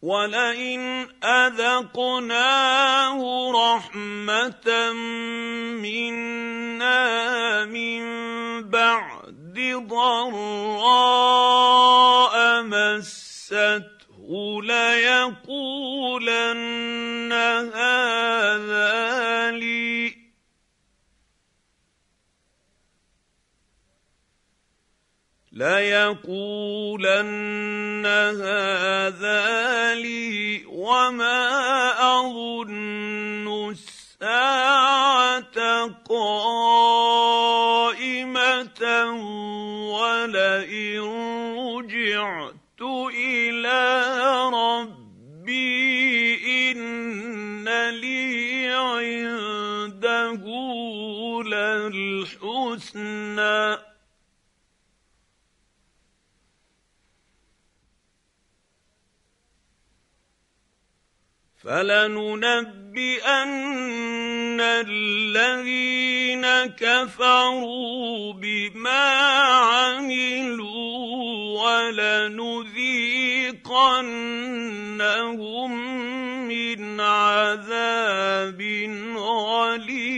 وَلَئِنْ أَذَقْنَاهُ رَحْمَةً مِنَّا مِن بَعْدِ ضَرَّاءَ مَسَّتْهُ لَيَقُولَنَّ هَٰذَا لِي وَمَا أَظُنُّ السَّاعَةَ قَائِمَةً وَلَئِن رُّجِعْتُ إِلَىٰ رَبِّي إِنَّ لِي عِندَهُ لَلْحُسْنَىٰ فَلَنُنَبِّئَنَّ الَّذِينَ كَفَرُوا بِمَا عَمِلُوا وَلَنُذِيقَنَّهُم مِّنْ عَذَابٍ غَلِيظٍ.